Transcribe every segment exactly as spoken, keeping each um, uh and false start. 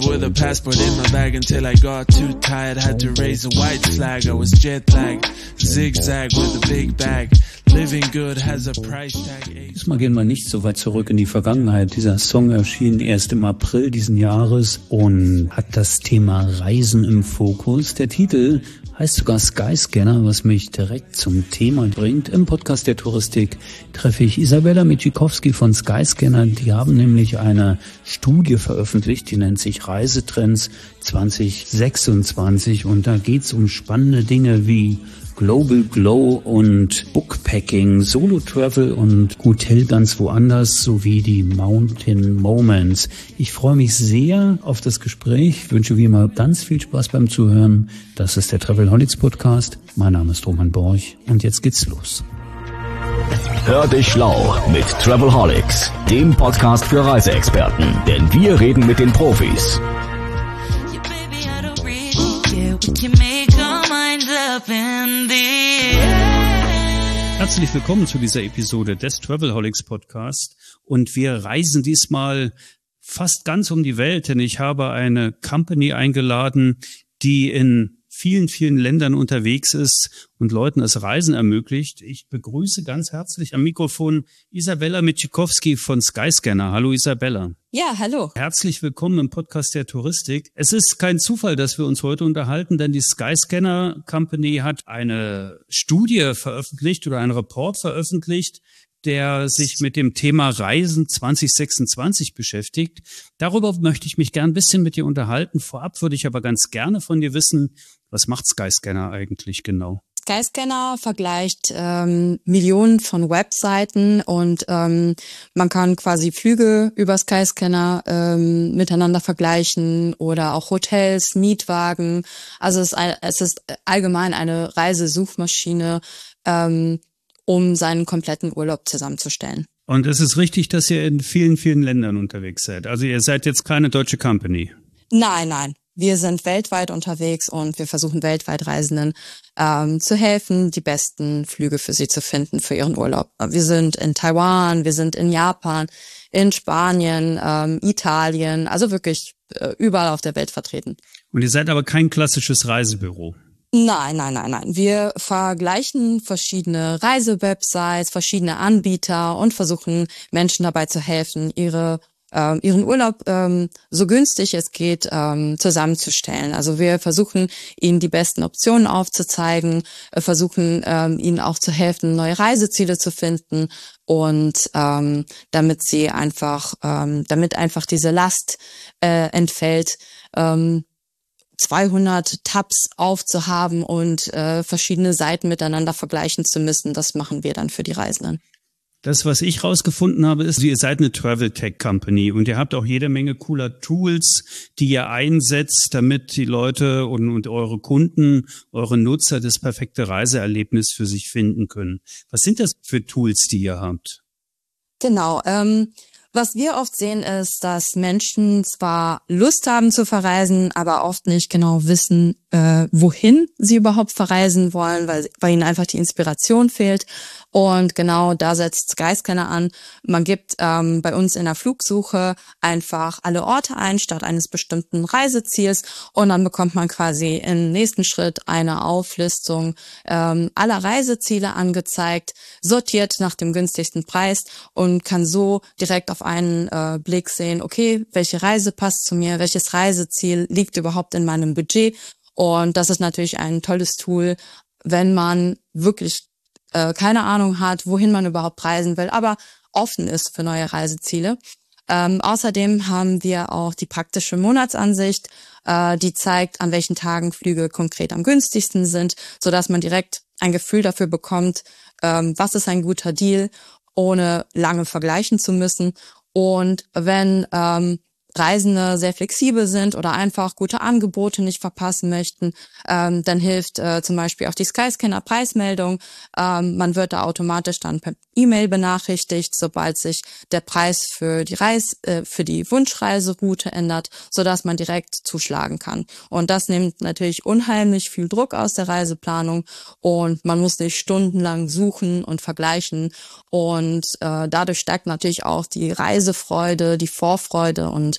with a passport in my bag until I got too tired. Had to raise a white flag. I was jet lagged, zigzag with a big bag. Living good has a price tag. Diesmal gehen wir nicht so weit zurück in die Vergangenheit. Dieser Song erschien erst im April diesen Jahres und hat das Thema Reisen im Fokus. Der Titel heißt sogar Skyscanner, was mich direkt zum Thema bringt. Im Podcast der Touristik treffe ich Isabella Michikowski von Skyscanner. Die haben nämlich eine Studie veröffentlicht, die nennt sich Reisetrends zwanzig sechsundzwanzig und da geht's um spannende Dinge wie Global Glow und Bookpacking, Solo Travel und Hotel ganz woanders sowie die Mountain Moments. Ich freue mich sehr auf das Gespräch, wünsche wie immer ganz viel Spaß beim Zuhören. Das ist der Travelholics Podcast. Mein Name ist Roman Borch und jetzt geht's los. Hör dich schlau mit Travelholics, dem Podcast für Reiseexperten, denn wir reden mit den Profis. Herzlich willkommen zu dieser Episode des Travelholics Podcast und wir reisen diesmal fast ganz um die Welt, denn ich habe eine Company eingeladen, die in vielen, vielen Ländern unterwegs ist und Leuten das Reisen ermöglicht. Ich begrüße ganz herzlich am Mikrofon Isabella Michikowski von Skyscanner. Hallo Isabella. Ja, hallo. Herzlich willkommen im Podcast der Touristik. Es ist kein Zufall, dass wir uns heute unterhalten, denn die Skyscanner Company hat eine Studie veröffentlicht oder einen Report veröffentlicht, der sich mit dem Thema Reisen zwanzig sechsundzwanzig beschäftigt. Darüber möchte ich mich gern ein bisschen mit dir unterhalten. Vorab würde ich aber ganz gerne von dir wissen, was macht Skyscanner eigentlich genau? Skyscanner vergleicht ähm, Millionen von Webseiten und ähm, man kann quasi Flüge über Skyscanner ähm, miteinander vergleichen oder auch Hotels, Mietwagen. Also es ist, ein, es ist allgemein eine Reisesuchmaschine, ähm, um seinen kompletten Urlaub zusammenzustellen. Und es ist richtig, dass ihr in vielen, vielen Ländern unterwegs seid. Also ihr seid jetzt keine deutsche Company. Nein, nein. Wir sind weltweit unterwegs und wir versuchen weltweit Reisenden ähm, zu helfen, die besten Flüge für sie zu finden für ihren Urlaub. Wir sind in Taiwan, wir sind in Japan, in Spanien, ähm, Italien, also wirklich äh, überall auf der Welt vertreten. Und ihr seid aber kein klassisches Reisebüro. Nein, nein, nein, nein. Wir vergleichen verschiedene Reisewebsites, verschiedene Anbieter und versuchen Menschen dabei zu helfen, ihre äh, ihren Urlaub ähm, so günstig es geht ähm, zusammenzustellen. Also wir versuchen ihnen die besten Optionen aufzuzeigen, äh, versuchen ähm, ihnen auch zu helfen, neue Reiseziele zu finden und ähm, damit sie einfach, ähm, damit einfach diese Last äh, entfällt. Ähm, zweihundert Tabs aufzuhaben und äh, verschiedene Seiten miteinander vergleichen zu müssen, das machen wir dann für die Reisenden. Das, was ich rausgefunden habe, ist, ihr seid eine Travel Tech Company und ihr habt auch jede Menge cooler Tools, die ihr einsetzt, damit die Leute und, und eure Kunden, eure Nutzer das perfekte Reiseerlebnis für sich finden können. Was sind das für Tools, die ihr habt? Genau, ähm, was wir oft sehen, ist, dass Menschen zwar Lust haben zu verreisen, aber oft nicht genau wissen, äh, wohin sie überhaupt verreisen wollen, weil, weil ihnen einfach die Inspiration fehlt. Und genau da setzt Skyscanner an. Man gibt ähm, bei uns in der Flugsuche einfach alle Orte ein, statt eines bestimmten Reiseziels. Und dann bekommt man quasi im nächsten Schritt eine Auflistung ähm, aller Reiseziele angezeigt, sortiert nach dem günstigsten Preis und kann so direkt auf einen äh, Blick sehen, okay, welche Reise passt zu mir, welches Reiseziel liegt überhaupt in meinem Budget. Und das ist natürlich ein tolles Tool, wenn man wirklich äh, keine Ahnung hat, wohin man überhaupt reisen will, aber offen ist für neue Reiseziele. Ähm, außerdem haben wir auch die praktische Monatsansicht, äh, die zeigt, an welchen Tagen Flüge konkret am günstigsten sind, sodass man direkt ein Gefühl dafür bekommt, ähm, was ist ein guter Deal, ohne lange vergleichen zu müssen. Und wenn ähm, Reisende sehr flexibel sind oder einfach gute Angebote nicht verpassen möchten, ähm, dann hilft äh, zum Beispiel auch die Skyscanner Preismeldung. Ähm, man wird da automatisch dann per E-Mail benachrichtigt, sobald sich der Preis für die Reis äh, für die Wunschreiseroute ändert, sodass man direkt zuschlagen kann. Und das nimmt natürlich unheimlich viel Druck aus der Reiseplanung und man muss nicht stundenlang suchen und vergleichen. Und äh, dadurch steigt natürlich auch die Reisefreude, die Vorfreude und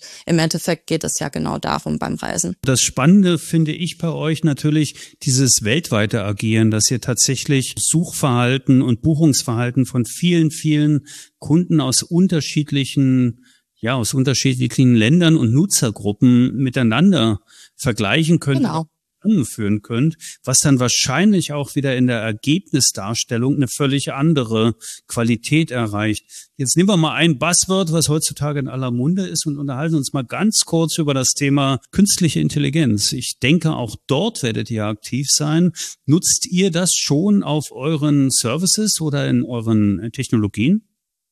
im Endeffekt geht es ja genau darum beim Reisen. Das Spannende finde ich bei euch natürlich dieses weltweite Agieren, dass ihr tatsächlich Suchverhalten und Buchungsverhalten von vielen, vielen Kunden aus unterschiedlichen, ja, aus unterschiedlichen Ländern und Nutzergruppen miteinander vergleichen könnt. Genau. Führen könnt, was dann wahrscheinlich auch wieder in der Ergebnisdarstellung eine völlig andere Qualität erreicht. Jetzt nehmen wir mal ein Buzzword, was heutzutage in aller Munde ist, und unterhalten uns mal ganz kurz über das Thema künstliche Intelligenz. Ich denke, auch dort werdet ihr aktiv sein. Nutzt ihr das schon auf euren Services oder in euren Technologien?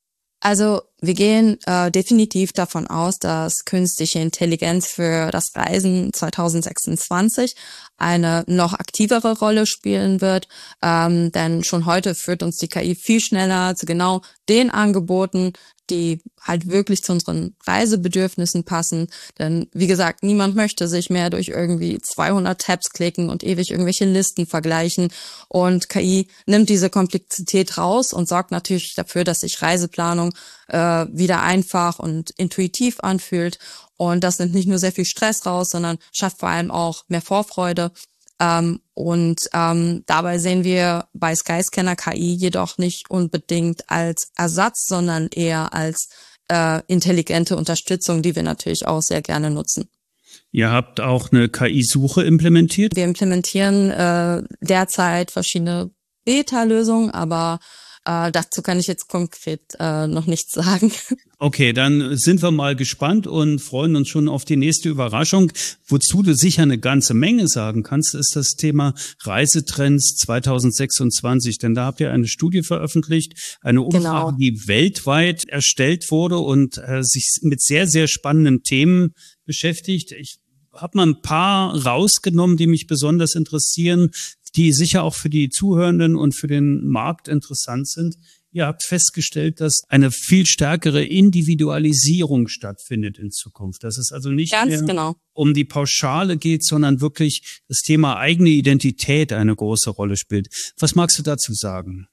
Also wir gehen äh, definitiv davon aus, dass künstliche Intelligenz für das Reisen zwanzig sechsundzwanzig eine noch aktivere Rolle spielen wird, ähm, denn schon heute führt uns die K I viel schneller zu genau den Angeboten, die halt wirklich zu unseren Reisebedürfnissen passen. Denn wie gesagt, niemand möchte sich mehr durch irgendwie zweihundert Tabs klicken und ewig irgendwelche Listen vergleichen. Und K I nimmt diese Komplexität raus und sorgt natürlich dafür, dass sich Reiseplanung äh, wieder einfach und intuitiv anfühlt. Und das nimmt nicht nur sehr viel Stress raus, sondern schafft vor allem auch mehr Vorfreude. Ähm, und ähm, dabei sehen wir bei Skyscanner K I jedoch nicht unbedingt als Ersatz, sondern eher als äh, intelligente Unterstützung, die wir natürlich auch sehr gerne nutzen. Ihr habt auch eine K I-Suche implementiert? Wir implementieren äh, derzeit verschiedene Beta-Lösungen, aber äh, dazu kann ich jetzt konkret äh, noch nichts sagen. Okay, dann sind wir mal gespannt und freuen uns schon auf die nächste Überraschung. Wozu du sicher eine ganze Menge sagen kannst, ist das Thema Reisetrends zwanzig sechsundzwanzig. Denn da habt ihr eine Studie veröffentlicht, eine Umfrage, genau, die weltweit erstellt wurde und äh, sich mit sehr, sehr spannenden Themen beschäftigt. Ich habe mal ein paar rausgenommen, die mich besonders interessieren, die sicher auch für die Zuhörenden und für den Markt interessant sind. Ihr habt festgestellt, dass eine viel stärkere Individualisierung stattfindet in Zukunft. Dass es also nicht Ganz mehr genau um die Pauschale geht, sondern wirklich das Thema eigene Identität eine große Rolle spielt. Was magst du dazu sagen?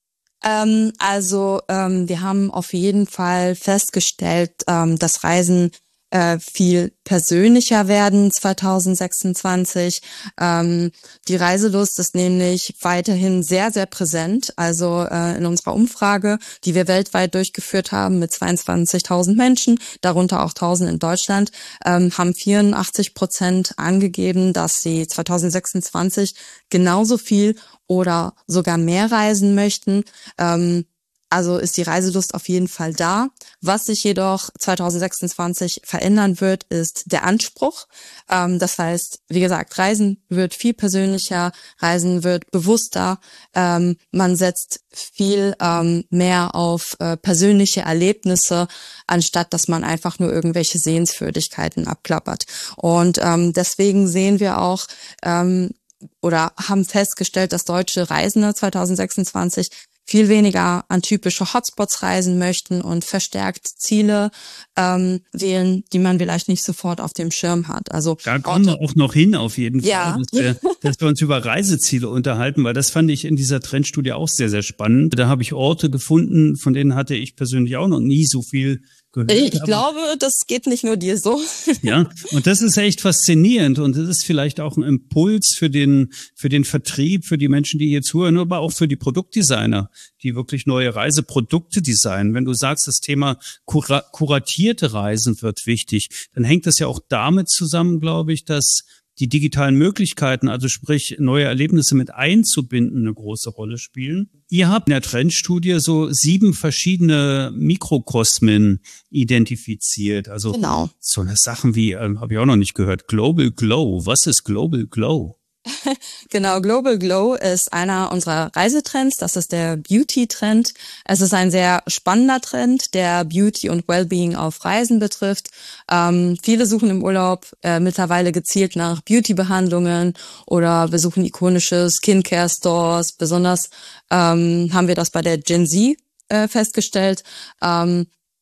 Ähm, also ähm, wir haben auf jeden Fall festgestellt, ähm, dass Reisen äh, viel persönlicher werden zwanzig sechsundzwanzig. Ähm, die Reiselust ist nämlich weiterhin sehr, sehr präsent. Also äh, in unserer Umfrage, die wir weltweit durchgeführt haben mit zweiundzwanzigtausend Menschen, darunter auch tausend in Deutschland, ähm, haben vierundachtzig Prozent angegeben, dass sie zwanzig sechsundzwanzig genauso viel oder sogar mehr reisen möchten. Ähm, Also ist die Reiselust auf jeden Fall da. Was sich jedoch zwanzig sechsundzwanzig verändern wird, ist der Anspruch. Ähm, das heißt, wie gesagt, Reisen wird viel persönlicher, Reisen wird bewusster. Ähm, man setzt viel ähm, mehr auf äh, persönliche Erlebnisse, anstatt dass man einfach nur irgendwelche Sehenswürdigkeiten abklappert. Und ähm, deswegen sehen wir auch ähm, oder haben festgestellt, dass deutsche Reisende zwanzig sechsundzwanzig viel weniger an typische Hotspots reisen möchten und verstärkt Ziele ähm, wählen, die man vielleicht nicht sofort auf dem Schirm hat. Also da kommen wir auch noch hin auf jeden ja. Fall, dass wir, dass wir uns über Reiseziele unterhalten, weil das fand ich in dieser Trendstudie auch sehr, sehr spannend. Da habe ich Orte gefunden, von denen hatte ich persönlich auch noch nie so viel gehört. Ich glaube, das geht nicht nur dir so. Ja, und das ist echt faszinierend und das ist vielleicht auch ein Impuls für den für den Vertrieb, für die Menschen, die hier zuhören, aber auch für die Produktdesigner, die wirklich neue Reiseprodukte designen. Wenn du sagst, das Thema kura- kuratierte Reisen wird wichtig, dann hängt das ja auch damit zusammen, glaube ich, dass die digitalen Möglichkeiten, also sprich neue Erlebnisse mit einzubinden, eine große Rolle spielen. Ihr habt in der Trendstudie so sieben verschiedene Mikrokosmen identifiziert. Also genau. So eine Sachen wie, äh, habe ich auch noch nicht gehört, Global Glow. Was ist Global Glow? Genau, Global Glow ist einer unserer Reisetrends. Das ist der Beauty-Trend. Es ist ein sehr spannender Trend, der Beauty und Wellbeing auf Reisen betrifft. Ähm, viele suchen im Urlaub äh, mittlerweile gezielt nach Beauty-Behandlungen oder besuchen ikonische Skincare-Stores. Besonders ähm, haben wir das bei der Gen Z äh, festgestellt. Ähm,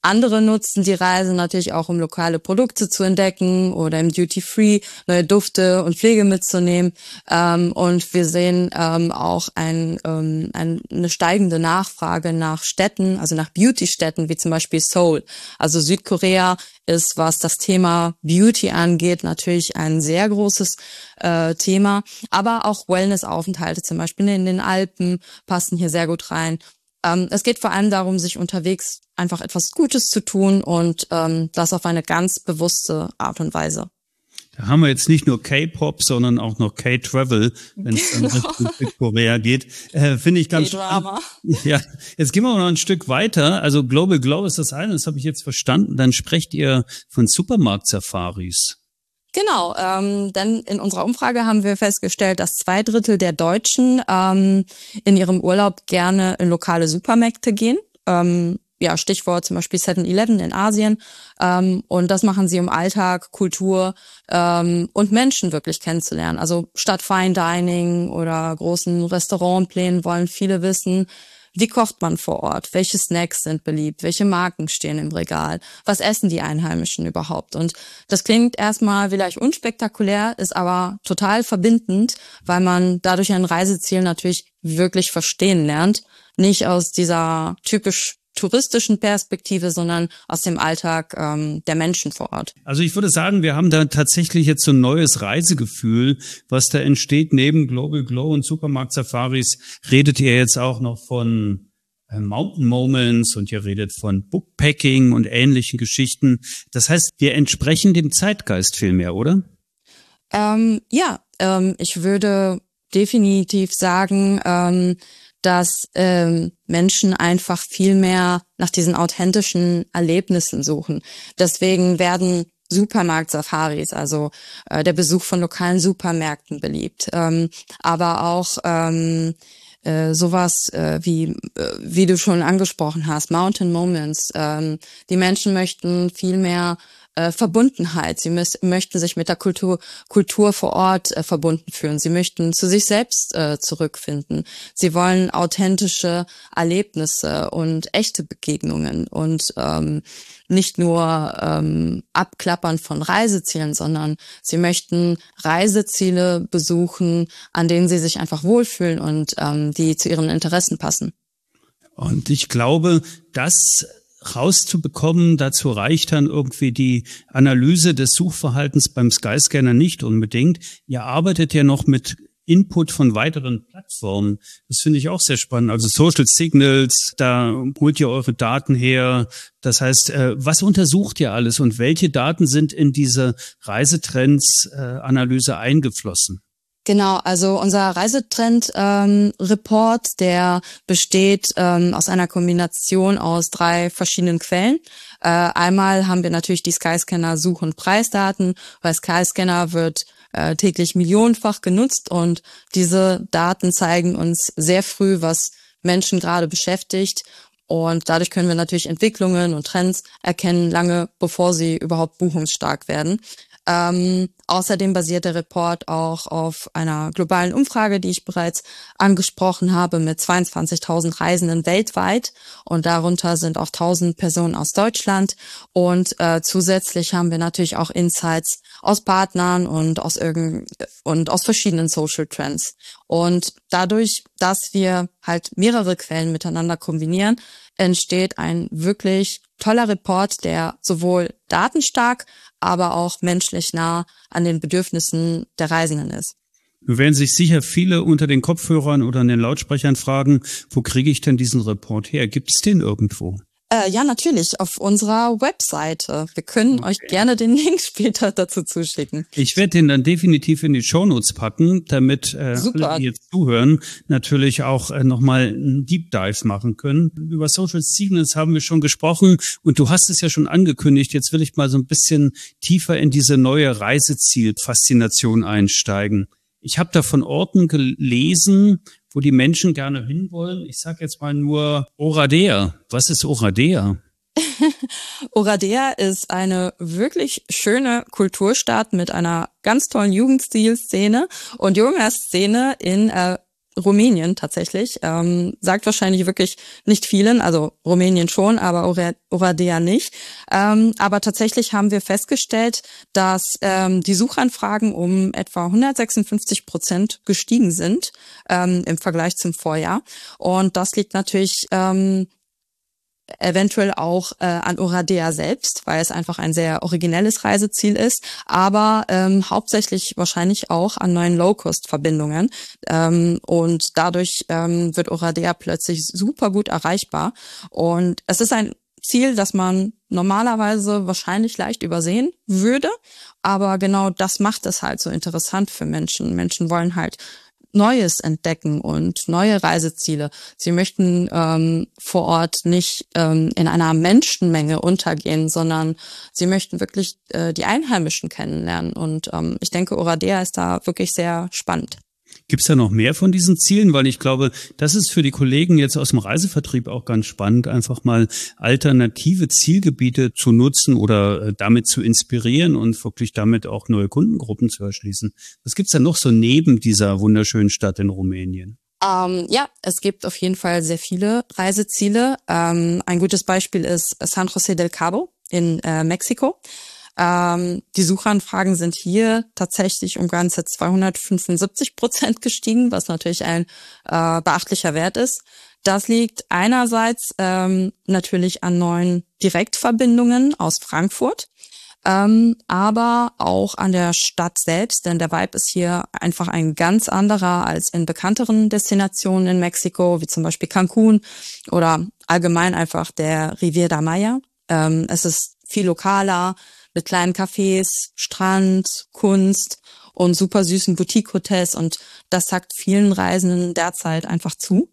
Andere nutzen die Reise natürlich auch, um lokale Produkte zu entdecken oder im Duty-Free neue Dufte und Pflege mitzunehmen. Ähm, und wir sehen ähm, auch ein, ähm, ein, eine steigende Nachfrage nach Städten, also nach Beauty-Städten, wie zum Beispiel Seoul. Also Südkorea ist, was das Thema Beauty angeht, natürlich ein sehr großes äh, Thema. Aber auch Wellness-Aufenthalte zum Beispiel in den Alpen passen hier sehr gut rein. Ähm, es geht vor allem darum, sich unterwegs einfach etwas Gutes zu tun und ähm, das auf eine ganz bewusste Art und Weise. Da haben wir jetzt nicht nur K-Pop, sondern auch noch K-Travel, wenn es dann Richtung Südkorea geht. Äh, Finde ich ganz K-Drama. spannend. Ja, jetzt gehen wir noch ein Stück weiter. Also Global Glow ist das eine, das habe ich jetzt verstanden. Dann sprecht ihr von Supermarkt-Safaris. Genau, ähm, denn in unserer Umfrage haben wir festgestellt, dass zwei Drittel der Deutschen ähm, in ihrem Urlaub gerne in lokale Supermärkte gehen. Ähm, ja, Stichwort zum Beispiel seven eleven in Asien. Ähm, und das machen sie, um Alltag, Kultur ähm, und Menschen wirklich kennenzulernen. Also statt Fine Dining oder großen Restaurantplänen wollen viele wissen, wie kocht man vor Ort? Welche Snacks sind beliebt? Welche Marken stehen im Regal? Was essen die Einheimischen überhaupt? Und das klingt erstmal vielleicht unspektakulär, ist aber total verbindend, weil man dadurch ein Reiseziel natürlich wirklich verstehen lernt. Nicht aus dieser typisch touristischen Perspektive, sondern aus dem Alltag ähm, der Menschen vor Ort. Also ich würde sagen, wir haben da tatsächlich jetzt so ein neues Reisegefühl, was da entsteht. Neben Global Glow und Supermarkt-Safaris redet ihr jetzt auch noch von äh, Mountain Moments und ihr redet von Bookpacking und ähnlichen Geschichten. Das heißt, wir entsprechen dem Zeitgeist viel mehr, oder? Ähm, ja, ähm, ich würde definitiv sagen, ähm, dass ähm, Menschen einfach viel mehr nach diesen authentischen Erlebnissen suchen. Deswegen werden Supermarkt-Safaris, also äh, der Besuch von lokalen Supermärkten beliebt, ähm, aber auch ähm, äh, sowas äh, wie äh, wie du schon angesprochen hast, Mountain Moments. Ähm, die Menschen möchten viel mehr Äh, Verbundenheit. Sie müß, möchten sich mit der Kultur, Kultur vor Ort äh, verbunden fühlen. Sie möchten zu sich selbst äh, zurückfinden. Sie wollen authentische Erlebnisse und echte Begegnungen und ähm, nicht nur ähm, Abklappern von Reisezielen, sondern sie möchten Reiseziele besuchen, an denen sie sich einfach wohlfühlen und ähm, die zu ihren Interessen passen. Und ich glaube, das rauszubekommen, dazu reicht dann irgendwie die Analyse des Suchverhaltens beim Skyscanner nicht unbedingt. Ihr arbeitet ja noch mit Input von weiteren Plattformen. Das finde ich auch sehr spannend. Also Social Signals, da holt ihr eure Daten her. Das heißt, was untersucht ihr alles und welche Daten sind in diese Reisetrends-Analyse eingeflossen? Genau, also unser Reisetrend-Report, ähm, der besteht ähm, aus einer Kombination aus drei verschiedenen Quellen. Äh, einmal haben wir natürlich die Skyscanner Such- und Preisdaten, weil Skyscanner wird äh, täglich millionenfach genutzt und diese Daten zeigen uns sehr früh, was Menschen gerade beschäftigt. Und dadurch können wir natürlich Entwicklungen und Trends erkennen, lange bevor sie überhaupt buchungsstark werden. Ähm, außerdem basiert der Report auch auf einer globalen Umfrage, die ich bereits angesprochen habe, mit zweiundzwanzigtausend Reisenden weltweit und darunter sind auch tausend Personen aus Deutschland und äh, zusätzlich haben wir natürlich auch Insights aus Partnern und aus irgend und aus verschiedenen Social Trends. Und dadurch, dass wir halt mehrere Quellen miteinander kombinieren, entsteht ein wirklich toller Report, der sowohl datenstark, aber auch menschlich nah an den Bedürfnissen der Reisenden ist. Nun werden sich sicher viele unter den Kopfhörern oder an den Lautsprechern fragen, wo kriege ich denn diesen Report her? Gibt es den irgendwo? Äh, ja, natürlich, auf unserer Webseite. Wir können okay. euch gerne den Link später dazu zuschicken. Ich werde den dann definitiv in die Shownotes packen, damit äh, alle, die jetzt zuhören, natürlich auch äh, nochmal einen Deep Dive machen können. Über Social Signals haben wir schon gesprochen und du hast es ja schon angekündigt. Jetzt will ich mal so ein bisschen tiefer in diese neue Reiseziel-Faszination einsteigen. Ich habe da von Orten gelesen, wo die Menschen gerne hinwollen. Ich sage jetzt mal nur Oradea. Was ist Oradea? Oradea ist eine wirklich schöne Kulturstadt mit einer ganz tollen Jugendstil-Szene und junger Szene in äh, Rumänien tatsächlich. Ähm, sagt wahrscheinlich wirklich nicht vielen, also Rumänien schon, aber Oradea nicht. Ähm, aber tatsächlich haben wir festgestellt, dass ähm, die Suchanfragen um etwa hundertsechsundfünfzig Prozent gestiegen sind ähm, im Vergleich zum Vorjahr. Und das liegt natürlich ähm, eventuell auch äh, an Oradea selbst, weil es einfach ein sehr originelles Reiseziel ist, aber ähm, hauptsächlich wahrscheinlich auch an neuen Low-Cost-Verbindungen. Ähm, und dadurch ähm, wird Oradea plötzlich super gut erreichbar. Und es ist ein Ziel, das man normalerweise wahrscheinlich leicht übersehen würde, aber genau das macht es halt so interessant für Menschen. Menschen wollen halt Neues entdecken und neue Reiseziele. Sie möchten ähm, vor Ort nicht ähm, in einer Menschenmenge untergehen, sondern sie möchten wirklich äh, die Einheimischen kennenlernen. Und ähm, ich denke, Oradea ist da wirklich sehr spannend. Gibt es da noch mehr von diesen Zielen? Weil ich glaube, das ist für die Kollegen jetzt aus dem Reisevertrieb auch ganz spannend, einfach mal alternative Zielgebiete zu nutzen oder damit zu inspirieren und wirklich damit auch neue Kundengruppen zu erschließen. Was gibt's da noch so neben dieser wunderschönen Stadt in Rumänien? Ähm, ja, es gibt auf jeden Fall sehr viele Reiseziele. Ähm, ein gutes Beispiel ist San José del Cabo in äh, Mexiko. Ähm, die Suchanfragen sind hier tatsächlich um ganze zweihundertfünfundsiebzig Prozent gestiegen, was natürlich ein äh, beachtlicher Wert ist. Das liegt einerseits ähm, natürlich an neuen Direktverbindungen aus Frankfurt, ähm, aber auch an der Stadt selbst, denn der Vibe ist hier einfach ein ganz anderer als in bekannteren Destinationen in Mexiko, wie zum Beispiel Cancun oder allgemein einfach der Riviera Maya. Ähm, es ist viel lokaler, mit kleinen Cafés, Strand, Kunst und super süßen Boutique-Hotels, und das sagt vielen Reisenden derzeit einfach zu.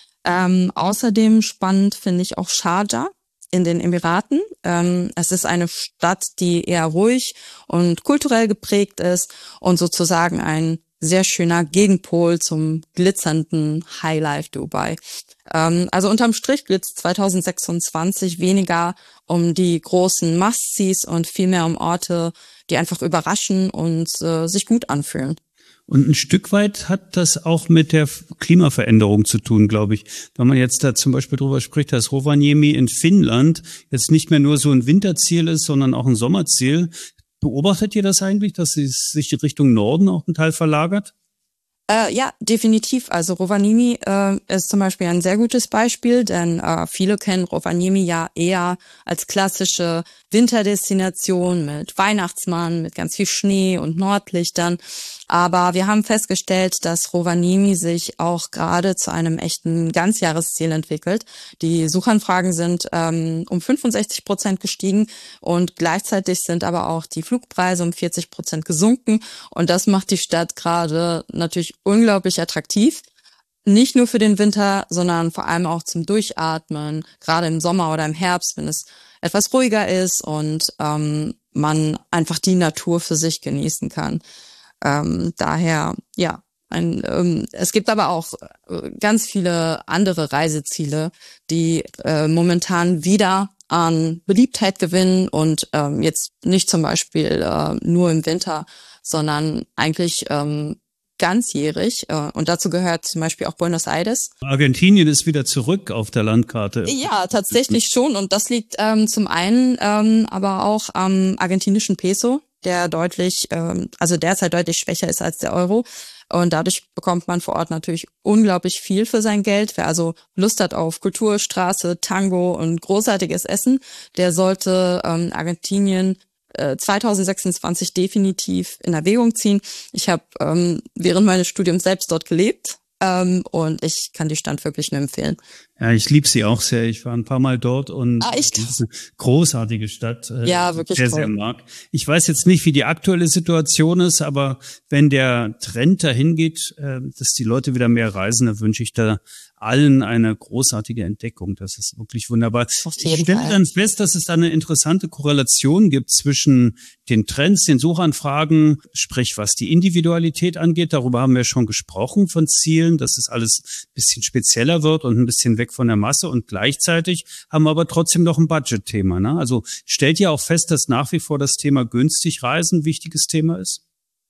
Ähm, außerdem spannend finde ich auch Sharjah in den Emiraten. Ähm, es ist eine Stadt, die eher ruhig und kulturell geprägt ist und sozusagen ein sehr schöner Gegenpol zum glitzernden Highlife Dubai. Ähm, also unterm Strich geht es zwanzig sechsundzwanzig weniger um die großen Must-Sees und vielmehr um Orte, die einfach überraschen und äh, sich gut anfühlen. Und ein Stück weit hat das auch mit der Klimaveränderung zu tun, glaube ich. Wenn man jetzt da zum Beispiel drüber spricht, dass Rovaniemi in Finnland jetzt nicht mehr nur so ein Winterziel ist, sondern auch ein Sommerziel. Beobachtet ihr das eigentlich, dass es sich Richtung Norden auch ein Teil verlagert? Äh, ja, definitiv. Also Rovaniemi äh, ist zum Beispiel ein sehr gutes Beispiel, denn äh, viele kennen Rovaniemi ja eher als klassische Winterdestination mit Weihnachtsmann, mit ganz viel Schnee und Nordlichtern. Aber wir haben festgestellt, dass Rovaniemi sich auch gerade zu einem echten Ganzjahresziel entwickelt. Die Suchanfragen sind ähm, um fünfundsechzig Prozent gestiegen und gleichzeitig sind aber auch die Flugpreise um vierzig Prozent gesunken. Und das macht die Stadt gerade natürlich unglaublich attraktiv. Nicht nur für den Winter, sondern vor allem auch zum Durchatmen, gerade im Sommer oder im Herbst, wenn es etwas ruhiger ist und ähm, man einfach die Natur für sich genießen kann. Ähm, daher, ja, ein, ähm, es gibt aber auch äh, ganz viele andere Reiseziele, die äh, momentan wieder an Beliebtheit gewinnen und ähm, jetzt nicht zum Beispiel äh, nur im Winter, sondern eigentlich ähm, ganzjährig. Äh, und dazu gehört zum Beispiel auch Buenos Aires. Argentinien ist wieder zurück auf der Landkarte. Ja, tatsächlich schon. Und das liegt ähm, zum einen ähm, aber auch am argentinischen Peso, der deutlich, ähm, also derzeit deutlich schwächer ist als der Euro. Und dadurch bekommt man vor Ort natürlich unglaublich viel für sein Geld. Wer also Lust hat auf Kultur, Straße, Tango und großartiges Essen, der sollte ähm, Argentinien äh, zwanzig sechsundzwanzig definitiv in Erwägung ziehen. Ich habe ähm, während meines Studiums selbst dort gelebt. Ähm, und ich kann die Stadt wirklich nur empfehlen. Ja, ich liebe sie auch sehr. Ich war ein paar Mal dort und ah, echt? Das ist eine großartige Stadt. Äh, ja, wirklich sehr, toll. sehr mag. Ich weiß jetzt nicht, wie die aktuelle Situation ist, aber wenn der Trend dahin geht, äh, dass die Leute wieder mehr reisen, dann wünsche ich da allen eine großartige Entdeckung. Das ist wirklich wunderbar. Ich stelle dann fest, dass es da eine interessante Korrelation gibt zwischen den Trends, den Suchanfragen, sprich was die Individualität angeht. Darüber haben wir schon gesprochen von Zielen, dass es alles ein bisschen spezieller wird und ein bisschen weg von der Masse, und gleichzeitig haben wir aber trotzdem noch ein Budget-Thema. Ne? Also stellt ihr auch fest, dass nach wie vor das Thema günstig reisen ein wichtiges Thema ist?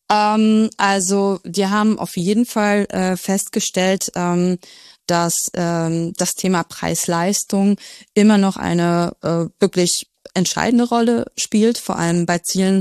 Ähm, also wir haben auf jeden Fall äh, festgestellt, ähm, dass ähm, das Thema Preis-Leistung immer noch eine äh, wirklich entscheidende Rolle spielt, vor allem bei Zielen,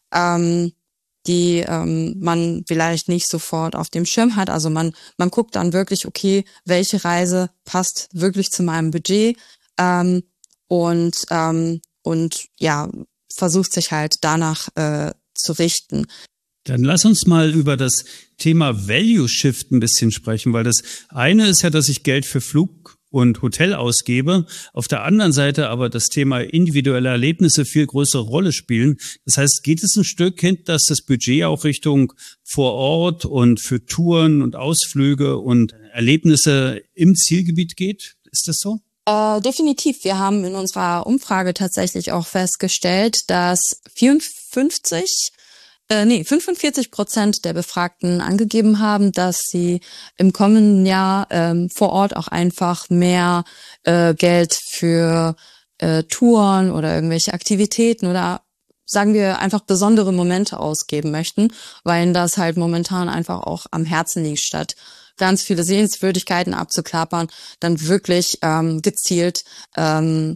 ähm, die ähm, man vielleicht nicht sofort auf dem Schirm hat. Also man man guckt dann wirklich, okay, welche Reise passt wirklich zu meinem Budget, ähm, und ähm, und ja, versucht sich halt danach äh, zu richten. Dann lass uns mal über das Thema Value Shift ein bisschen sprechen, weil das eine ist ja, dass ich Geld für Flug und Hotel ausgebe, auf der anderen Seite aber das Thema individuelle Erlebnisse viel größere Rolle spielen. Das heißt, geht es ein Stück hin, dass das Budget auch Richtung vor Ort und für Touren und Ausflüge und Erlebnisse im Zielgebiet geht? Ist das so? Äh, definitiv. Wir haben in unserer Umfrage tatsächlich auch festgestellt, dass vierundfünfzig Äh, nee, fünfundvierzig Prozent der Befragten angegeben haben, dass sie im kommenden Jahr ähm, vor Ort auch einfach mehr äh, Geld für äh, Touren oder irgendwelche Aktivitäten oder sagen wir einfach besondere Momente ausgeben möchten, weil ihnen das halt momentan einfach auch am Herzen liegt, statt ganz viele Sehenswürdigkeiten abzuklappern, dann wirklich ähm, gezielt ähm,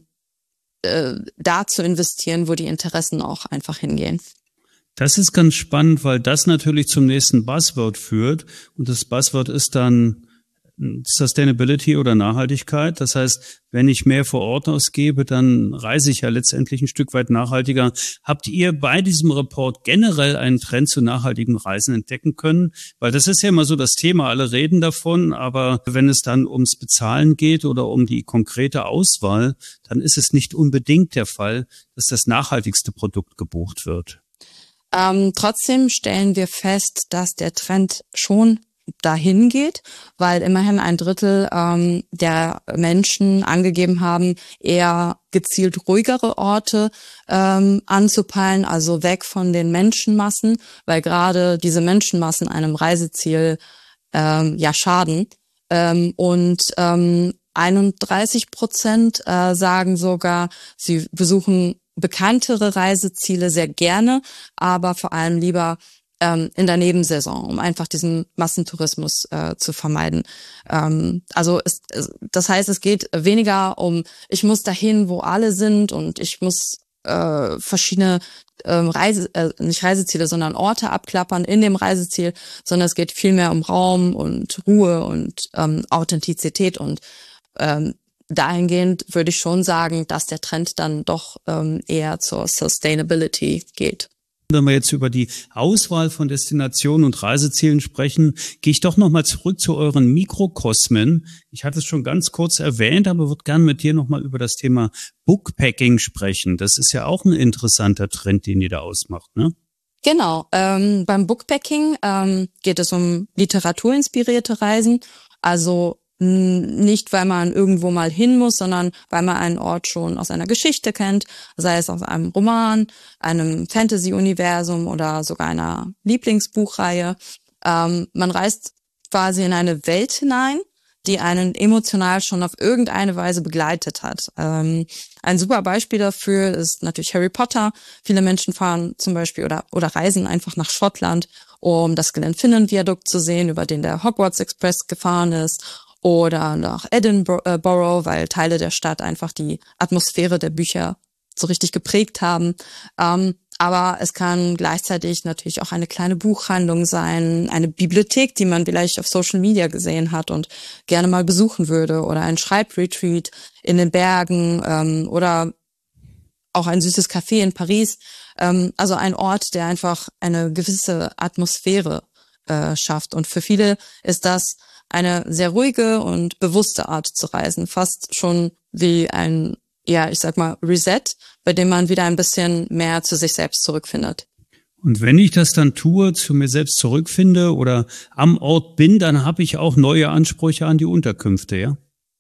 äh, da zu investieren, wo die Interessen auch einfach hingehen. Das ist ganz spannend, weil das natürlich zum nächsten Buzzword führt. Und das Buzzword ist dann Sustainability oder Nachhaltigkeit. Das heißt, wenn ich mehr vor Ort ausgebe, dann reise ich ja letztendlich ein Stück weit nachhaltiger. Habt ihr bei diesem Report generell einen Trend zu nachhaltigen Reisen entdecken können? Weil das ist ja immer so das Thema, alle reden davon, aber wenn es dann ums Bezahlen geht oder um die konkrete Auswahl, dann ist es nicht unbedingt der Fall, dass das nachhaltigste Produkt gebucht wird. Ähm, trotzdem stellen wir fest, dass der Trend schon dahin geht, weil immerhin ein Drittel ähm, der Menschen angegeben haben, eher gezielt ruhigere Orte ähm, anzupeilen, also weg von den Menschenmassen, weil gerade diese Menschenmassen einem Reiseziel ähm, ja schaden. Ähm, und ähm, einunddreißig Prozent äh, sagen sogar, sie besuchen bekanntere Reiseziele sehr gerne, aber vor allem lieber ähm, in der Nebensaison, um einfach diesen Massentourismus äh, zu vermeiden. Ähm, also es, es, das heißt, es geht weniger um, ich muss dahin, wo alle sind und ich muss äh, verschiedene ähm, Reise, äh, nicht Reiseziele, sondern Orte abklappern in dem Reiseziel, sondern es geht vielmehr um Raum und Ruhe und ähm, Authentizität und ähm, dahingehend würde ich schon sagen, dass der Trend dann doch ähm, eher zur Sustainability geht. Wenn wir jetzt über die Auswahl von Destinationen und Reisezielen sprechen, gehe ich doch nochmal zurück zu euren Mikrokosmen. Ich hatte es schon ganz kurz erwähnt, aber würde gerne mit dir nochmal über das Thema Bookpacking sprechen. Das ist ja auch ein interessanter Trend, den ihr da ausmacht, ne? Genau. Ähm, beim Bookpacking ähm, geht es um literaturinspirierte Reisen, also nicht, weil man irgendwo mal hin muss, sondern weil man einen Ort schon aus einer Geschichte kennt, sei es aus einem Roman, einem Fantasy-Universum oder sogar einer Lieblingsbuchreihe. Ähm, man reist quasi in eine Welt hinein, die einen emotional schon auf irgendeine Weise begleitet hat. Ähm, ein super Beispiel dafür ist natürlich Harry Potter. Viele Menschen fahren zum Beispiel oder, oder reisen einfach nach Schottland, um das Glenfinnan-Viadukt zu sehen, über den der Hogwarts Express gefahren ist. Oder nach Edinburgh, weil Teile der Stadt einfach die Atmosphäre der Bücher so richtig geprägt haben. Ähm, aber es kann gleichzeitig natürlich auch eine kleine Buchhandlung sein, eine Bibliothek, die man vielleicht auf Social Media gesehen hat und gerne mal besuchen würde, oder ein Schreibretreat in den Bergen ähm, oder auch ein süßes Café in Paris. Ähm, also ein Ort, der einfach eine gewisse Atmosphäre äh, schafft. Und für viele ist das eine sehr ruhige und bewusste Art zu reisen, fast schon wie ein, ja, ich sag mal, Reset, bei dem man wieder ein bisschen mehr zu sich selbst zurückfindet. Und wenn ich das dann tue, zu mir selbst zurückfinde oder am Ort bin, dann habe ich auch neue Ansprüche an die Unterkünfte, ja?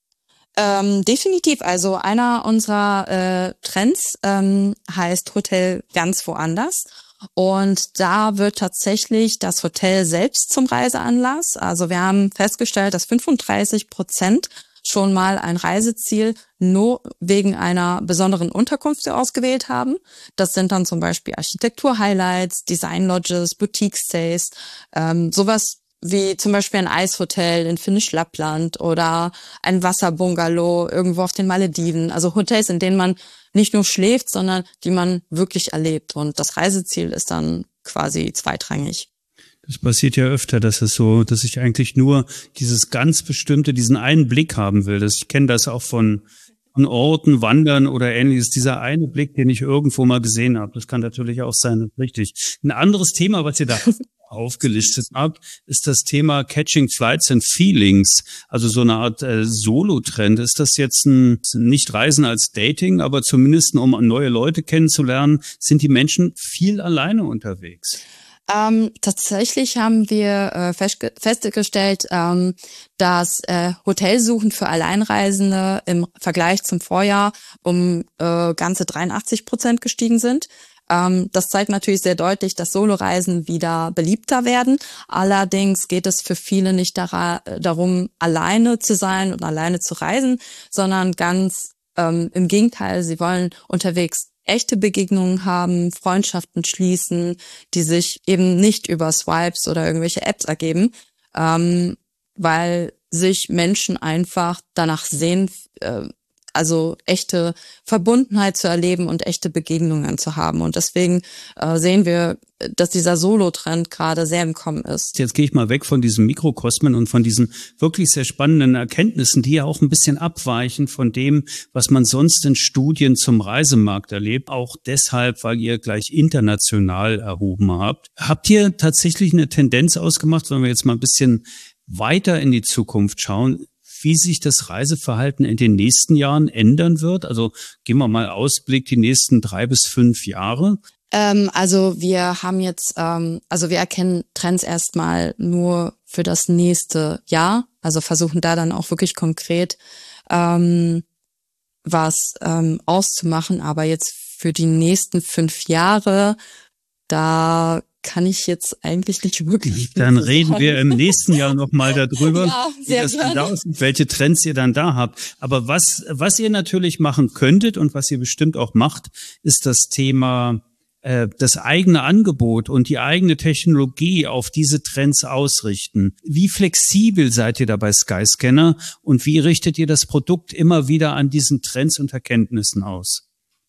Ähm, definitiv. Also einer unserer äh, Trends ähm, heißt Hotel ganz woanders. Und da wird tatsächlich das Hotel selbst zum Reiseanlass. Also wir haben festgestellt, dass fünfunddreißig Prozent schon mal ein Reiseziel nur wegen einer besonderen Unterkunft ausgewählt haben. Das sind dann zum Beispiel Architektur-Highlights, Design-Lodges, Boutique-Stays, ähm, sowas wie zum Beispiel ein Eishotel in Finnisch-Lappland oder ein Wasserbungalow irgendwo auf den Malediven. Also Hotels, in denen man nicht nur schläft, sondern die man wirklich erlebt. Und das Reiseziel ist dann quasi zweitrangig. Das passiert ja öfter, dass es so, dass ich eigentlich nur dieses ganz bestimmte, diesen einen Blick haben will. Das, ich kenne das auch von, von Orten, Wandern oder ähnliches. Dieser eine Blick, den ich irgendwo mal gesehen habe. Das kann natürlich auch sein, richtig. Ein anderes Thema, was ihr da aufgelistet habt, ist das Thema Catching Flights and Feelings. Also so eine Art äh, Solo-Trend. Ist das jetzt ein, nicht Reisen als Dating, aber zumindest um neue Leute kennenzulernen, sind die Menschen viel alleine unterwegs? Ähm, tatsächlich haben wir äh, festge- festgestellt, ähm, dass äh, Hotelsuchen für Alleinreisende im Vergleich zum Vorjahr um äh, ganze dreiundachtzig Prozent gestiegen sind. Ähm, das zeigt natürlich sehr deutlich, dass Soloreisen wieder beliebter werden. Allerdings geht es für viele nicht dara- darum, alleine zu sein und alleine zu reisen, sondern ganz ähm, im Gegenteil, sie wollen unterwegs echte Begegnungen haben, Freundschaften schließen, die sich eben nicht über Swipes oder irgendwelche Apps ergeben, ähm, weil sich Menschen einfach danach sehen, äh, also echte Verbundenheit zu erleben und echte Begegnungen zu haben. Und deswegen äh, sehen wir, dass dieser Solo-Trend gerade sehr im Kommen ist. Jetzt gehe ich mal weg von diesen Mikrokosmen und von diesen wirklich sehr spannenden Erkenntnissen, die ja auch ein bisschen abweichen von dem, was man sonst in Studien zum Reisemarkt erlebt. Auch deshalb, weil ihr gleich international erhoben habt. Habt ihr tatsächlich eine Tendenz ausgemacht, wenn wir jetzt mal ein bisschen weiter in die Zukunft schauen, wie sich das Reiseverhalten in den nächsten Jahren ändern wird? Also gehen wir mal Ausblick die nächsten drei bis fünf Jahre. Ähm, also wir haben jetzt, ähm, also wir erkennen Trends erstmal nur für das nächste Jahr. Also versuchen da dann auch wirklich konkret ähm, was ähm, auszumachen. Aber jetzt für die nächsten fünf Jahre, da kann ich jetzt eigentlich nicht wirklich. Dann reden sagen. wir im nächsten Jahr nochmal darüber, ja, wie das dann da aussieht, welche Trends ihr dann da habt. Aber was, was ihr natürlich machen könntet und was ihr bestimmt auch macht, ist das Thema, äh, das eigene Angebot und die eigene Technologie auf diese Trends ausrichten. Wie flexibel seid ihr da bei Skyscanner und wie richtet ihr das Produkt immer wieder an diesen Trends und Erkenntnissen aus?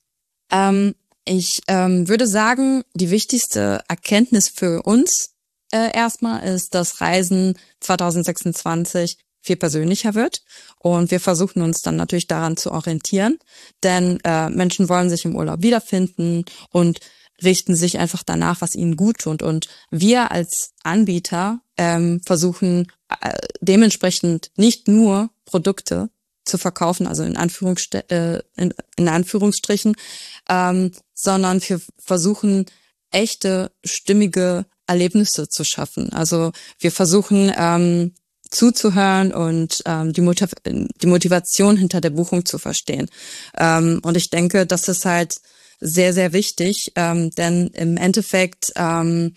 Ähm, Ich ähm, würde sagen, die wichtigste Erkenntnis für uns äh, erstmal ist, dass Reisen zwanzig sechsundzwanzig viel persönlicher wird. Und wir versuchen uns dann natürlich daran zu orientieren, denn äh, Menschen wollen sich im Urlaub wiederfinden und richten sich einfach danach, was ihnen gut tut. Und wir als Anbieter ähm, versuchen äh, dementsprechend nicht nur Produkte zu verkaufen, also in, Anführungsst- äh, in, in Anführungsstrichen, ähm, sondern wir versuchen echte, stimmige Erlebnisse zu schaffen. Also wir versuchen ähm, zuzuhören und ähm, die, Motiv- die Motivation hinter der Buchung zu verstehen. Ähm, und ich denke, das ist halt sehr, sehr wichtig, ähm, denn im Endeffekt ähm,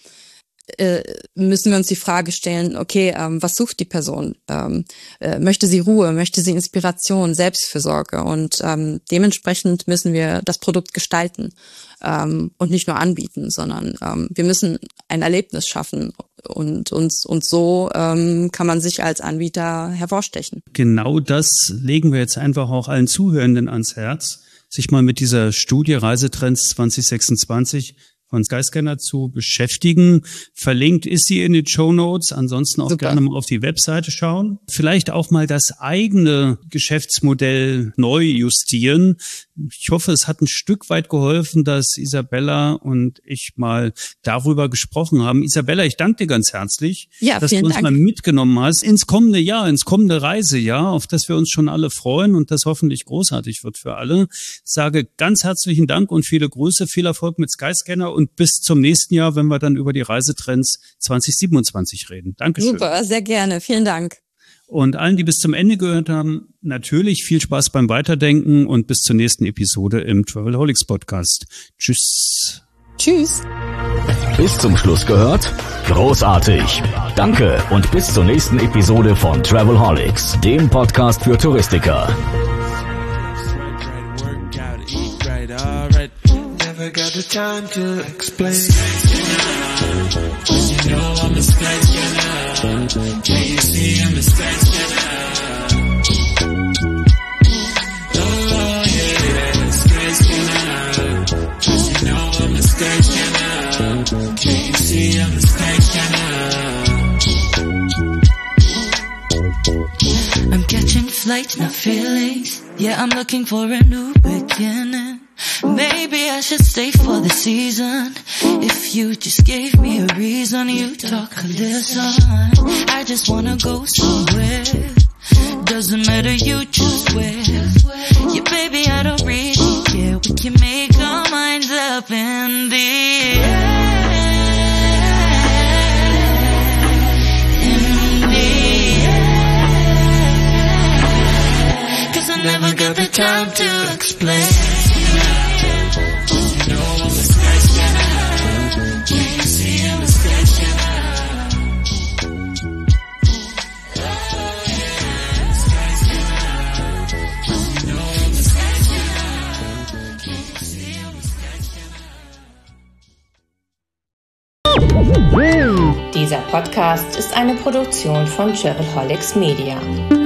äh, müssen wir uns die Frage stellen, okay, ähm, was sucht die Person? Ähm, äh, möchte sie Ruhe? Möchte sie Inspiration, Selbstfürsorge? Und ähm, dementsprechend müssen wir das Produkt gestalten ähm, und nicht nur anbieten, sondern ähm, wir müssen ein Erlebnis schaffen und uns und so ähm, kann man sich als Anbieter hervorstechen. Genau das legen wir jetzt einfach auch allen Zuhörenden ans Herz, sich mal mit dieser Studie Reisetrends zwanzig sechsundzwanzig von Skyscanner zu beschäftigen. Verlinkt ist sie in den Shownotes. Ansonsten auch Super. Gerne mal auf die Webseite schauen. Vielleicht auch mal das eigene Geschäftsmodell neu justieren. Ich hoffe, es hat ein Stück weit geholfen, dass Isabella und ich mal darüber gesprochen haben. Isabella, ich danke dir ganz herzlich, ja, dass du uns Dank. mal mitgenommen hast ins kommende Jahr, ins kommende Reisejahr, auf das wir uns schon alle freuen und das hoffentlich großartig wird für alle. Ich sage ganz herzlichen Dank und viele Grüße, viel Erfolg mit Skyscanner und bis zum nächsten Jahr, wenn wir dann über die Reisetrends zwanzig siebenundzwanzig reden. Dankeschön. Super, sehr gerne. Vielen Dank. Und allen, die bis zum Ende gehört haben, natürlich viel Spaß beim Weiterdenken und bis zur nächsten Episode im Travelholics Podcast. Tschüss. Tschüss. Bis zum Schluss gehört? Großartig. Danke und bis zur nächsten Episode von Travelholics, dem Podcast für Touristiker. Never got the time to explain. You know I'm a skyscanner. Can you see I'm a skyscanner? Oh yeah, skyscanner. You know I'm a skyscanner. Can you see I'm a skyscanner? I'm catching flights, not feelings. Yeah, I'm looking for a new beginning. Maybe I should stay for the season. If you just gave me a reason, you talk a listen. I just wanna go somewhere. Doesn't matter, you choose where. Yeah, baby, I don't really care. We can make our minds up in the air. In the air. Cause I never got the time to explain. Dieser Podcast ist eine Produktion von Travelholics Media.